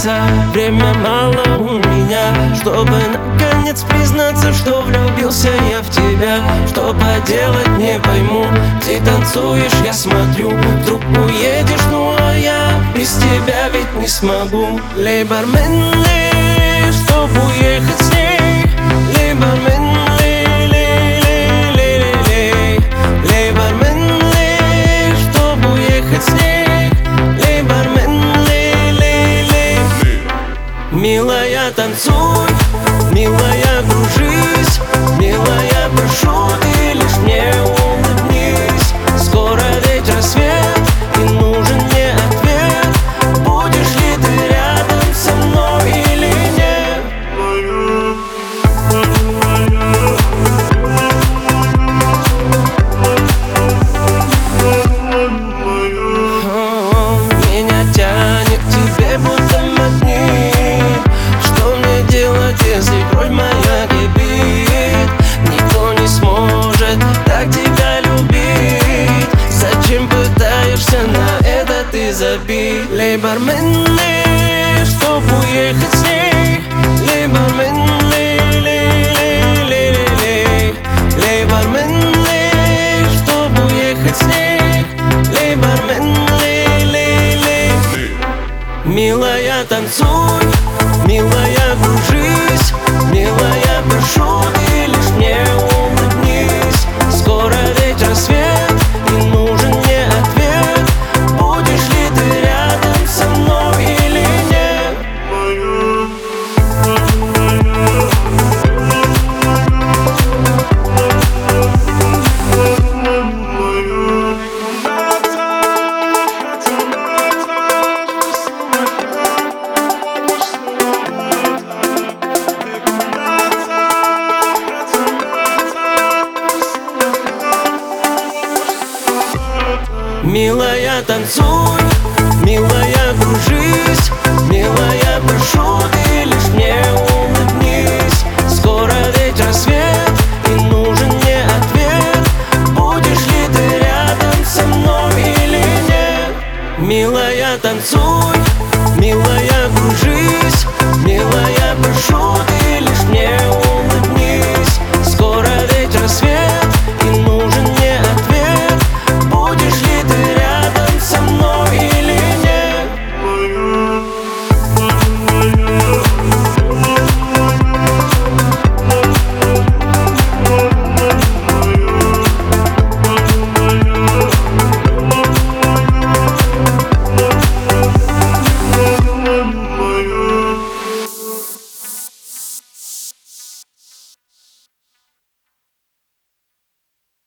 нравится. Время мало у меня, чтобы наконец признаться, что влюбился я в тебя. Что поделать не пойму, ты танцуешь, я смотрю. Вдруг уедешь, ну а я без тебя ведь не смогу. Лей бармен, лей, чтоб уехать с ней. Лей бармен, лей, лей, лей, лей, лей. Лей бармен, лей, чтоб уехать с ней. Лей бармен, лей, лей, лей. Милая, танцуй, милая, кружись. Милая, прошу, ты лишь мне улыбнись. Скоро ведь рассвет, и нужен мне ответ. Будешь ли ты рядом со мной или нет? Меня тянет к тебе, будто магнит. Что мне делать, если кровь моя кипит? Никто не сможет так тебя любить. Зачем пытаешься на это ты забить? Лей бармен, лей, чтоб уехать с ней. Лей бармен, лей, лей, лей, лей, лей. Лей бармен, лей, чтоб уехать с ней. Лей бармен, лей, лей, лей. Милая, танцуй, милая, кружись. Милая, прошу, ты лишь мне улыбнись. Скоро ведь рассвет, и нужен мне ответ. Будешь ли ты рядом со мной или нет? Милая, танцуй, милая, кружись. Милая, прошу,